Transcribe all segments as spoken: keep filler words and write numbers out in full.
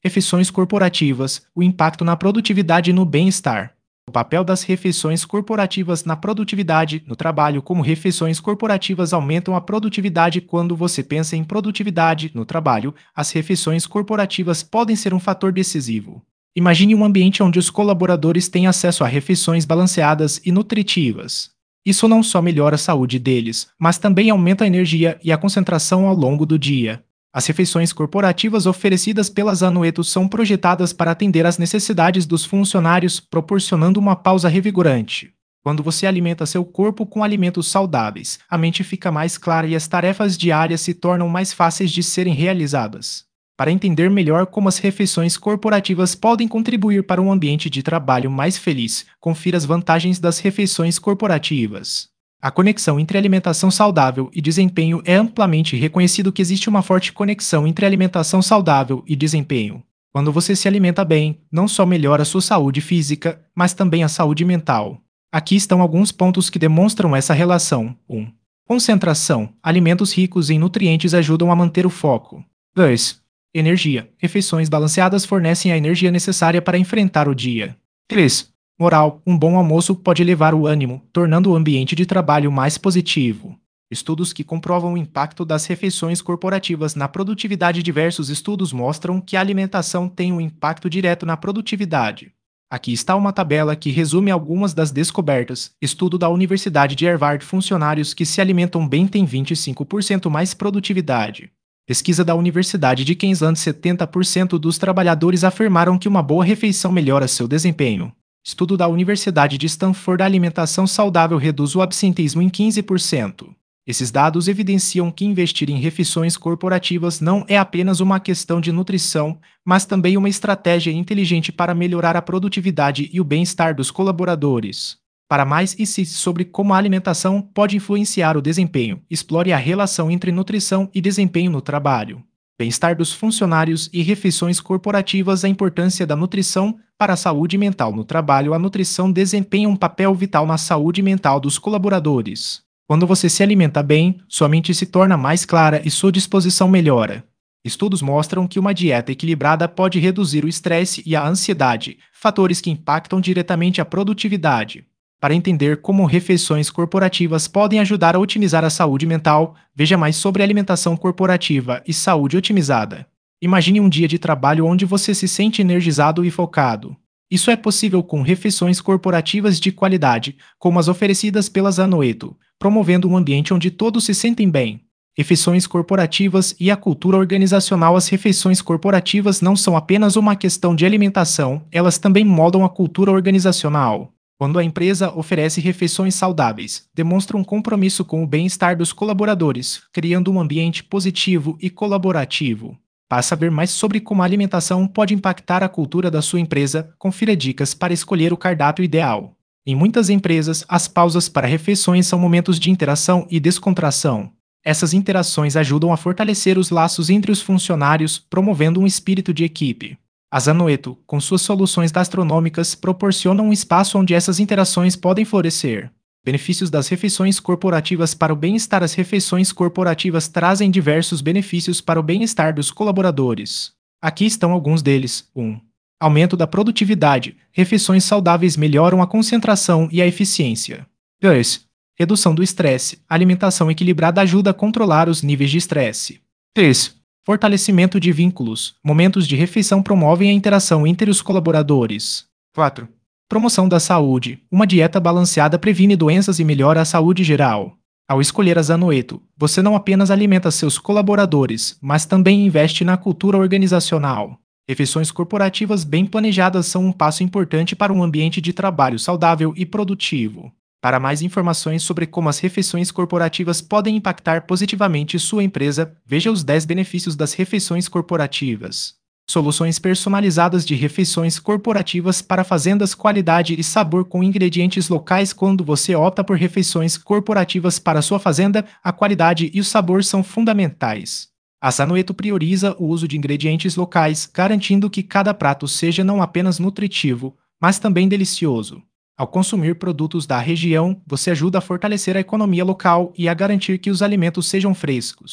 Refeições corporativas, o impacto na produtividade e no bem-estar. O papel das refeições corporativas na produtividade no trabalho. Como refeições corporativas aumentam a produtividade. Quando você pensa em produtividade no trabalho, as refeições corporativas podem ser um fator decisivo. Imagine um ambiente onde os colaboradores têm acesso a refeições balanceadas e nutritivas. Isso não só melhora a saúde deles, mas também aumenta a energia e a concentração ao longo do dia. As refeições corporativas oferecidas pelas Anueto são projetadas para atender às necessidades dos funcionários, proporcionando uma pausa revigorante. Quando você alimenta seu corpo com alimentos saudáveis, a mente fica mais clara e as tarefas diárias se tornam mais fáceis de serem realizadas. Para entender melhor como as refeições corporativas podem contribuir para um ambiente de trabalho mais feliz, confira as vantagens das refeições corporativas. A conexão entre alimentação saudável e desempenho é amplamente reconhecido que existe uma forte conexão entre alimentação saudável e desempenho. Quando você se alimenta bem, não só melhora a sua saúde física, mas também a saúde mental. Aqui estão alguns pontos que demonstram essa relação. um. Concentração. Alimentos ricos em nutrientes ajudam a manter o foco. dois. Energia. Refeições balanceadas fornecem a energia necessária para enfrentar o dia. três. Moral. Um bom almoço pode elevar o ânimo, tornando o ambiente de trabalho mais positivo. Estudos que comprovam o impacto das refeições corporativas na produtividade. Diversos estudos mostram que a alimentação tem um impacto direto na produtividade. Aqui está uma tabela que resume algumas das descobertas. Estudo da Universidade de Harvard: funcionários que se alimentam bem têm vinte e cinco por cento mais produtividade. Pesquisa da Universidade de Kansas: setenta por cento dos trabalhadores afirmaram que uma boa refeição melhora seu desempenho. Estudo da Universidade de Stanford: a alimentação saudável reduz o absenteísmo em quinze por cento. Esses dados evidenciam que investir em refeições corporativas não é apenas uma questão de nutrição, mas também uma estratégia inteligente para melhorar a produtividade e o bem-estar dos colaboradores. Para mais e se sobre como a alimentação pode influenciar o desempenho, explore a relação entre nutrição e desempenho no trabalho. Bem-estar dos funcionários e refeições corporativas. A importância da nutrição para a saúde mental no trabalho. A nutrição desempenha um papel vital na saúde mental dos colaboradores. Quando você se alimenta bem, sua mente se torna mais clara e sua disposição melhora. Estudos mostram que uma dieta equilibrada pode reduzir o estresse e a ansiedade, fatores que impactam diretamente a produtividade. Para entender como refeições corporativas podem ajudar a otimizar a saúde mental, veja mais sobre alimentação corporativa e saúde otimizada. Imagine um dia de trabalho onde você se sente energizado e focado. Isso é possível com refeições corporativas de qualidade, como as oferecidas pelas Anueto, promovendo um ambiente onde todos se sentem bem. Refeições corporativas e a cultura organizacional. As refeições corporativas não são apenas uma questão de alimentação, elas também moldam a cultura organizacional. Quando a empresa oferece refeições saudáveis, demonstra um compromisso com o bem-estar dos colaboradores, criando um ambiente positivo e colaborativo. Para saber mais sobre como a alimentação pode impactar a cultura da sua empresa, confira dicas para escolher o cardápio ideal. Em muitas empresas, as pausas para refeições são momentos de interação e descontração. Essas interações ajudam a fortalecer os laços entre os funcionários, promovendo um espírito de equipe. As Anueto, com suas soluções gastronômicas, proporcionam um espaço onde essas interações podem florescer. Benefícios das refeições corporativas para o bem-estar. As refeições corporativas trazem diversos benefícios para o bem-estar dos colaboradores. Aqui estão alguns deles. um. Aumento da produtividade. Refeições saudáveis melhoram a concentração e a eficiência. dois. Redução do estresse. A alimentação equilibrada ajuda a controlar os níveis de estresse. três. Fortalecimento de vínculos. Momentos de refeição promovem a interação entre os colaboradores. quatro. Promoção da saúde. Uma dieta balanceada previne doenças e melhora a saúde geral. Ao escolher as Anueto, você não apenas alimenta seus colaboradores, mas também investe na cultura organizacional. Refeições corporativas bem planejadas são um passo importante para um ambiente de trabalho saudável e produtivo. Para mais informações sobre como as refeições corporativas podem impactar positivamente sua empresa, veja os dez benefícios das refeições corporativas. Soluções personalizadas de refeições corporativas para fazendas. Qualidade e sabor com ingredientes locais. Quando você opta por refeições corporativas para sua fazenda, a qualidade e o sabor são fundamentais. A Anueto prioriza o uso de ingredientes locais, garantindo que cada prato seja não apenas nutritivo, mas também delicioso. Ao consumir produtos da região, você ajuda a fortalecer a economia local e a garantir que os alimentos sejam frescos.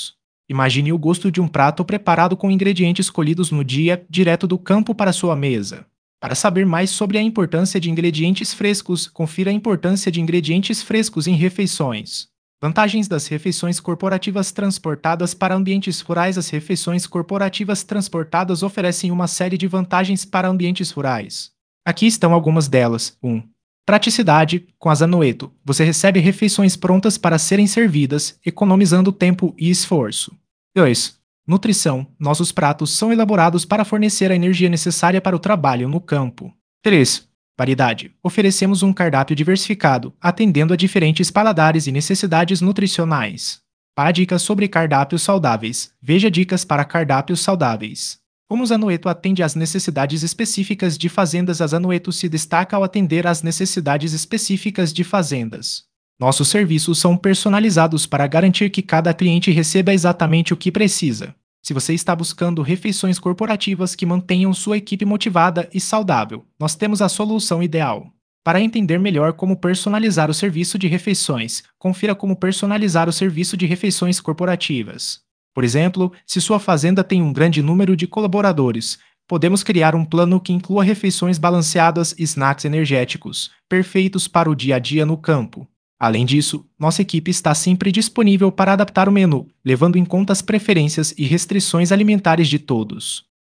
Imagine o gosto de um prato preparado com ingredientes colhidos no dia, direto do campo para sua mesa. Para saber mais sobre a importância de ingredientes frescos, confira a importância de ingredientes frescos em refeições. Vantagens das refeições corporativas transportadas para ambientes rurais. As refeições corporativas transportadas oferecem uma série de vantagens para ambientes rurais. Aqui estão algumas delas. um. Praticidade. Com a Zanoeto, você recebe refeições prontas para serem servidas, economizando tempo e esforço. dois. Nutrição. Nossos pratos são elaborados para fornecer a energia necessária para o trabalho no campo. três. Variedade. Oferecemos um cardápio diversificado, atendendo a diferentes paladares e necessidades nutricionais. Para dicas sobre cardápios saudáveis, veja dicas para cardápios saudáveis. Como o Zanoeto atende às necessidades específicas de fazendas, a Zanoeto se destaca ao atender às necessidades específicas de fazendas. Nossos serviços são personalizados para garantir que cada cliente receba exatamente o que precisa. Se você está buscando refeições corporativas que mantenham sua equipe motivada e saudável, nós temos a solução ideal. Para entender melhor como personalizar o serviço de refeições, confira como personalizar o serviço de refeições corporativas. Por exemplo, se sua fazenda tem um grande número de colaboradores, podemos criar um plano que inclua refeições balanceadas e snacks energéticos, perfeitos para o dia a dia no campo. Além disso, nossa equipe está sempre disponível para adaptar o menu, levando em conta as preferências e restrições alimentares de todos.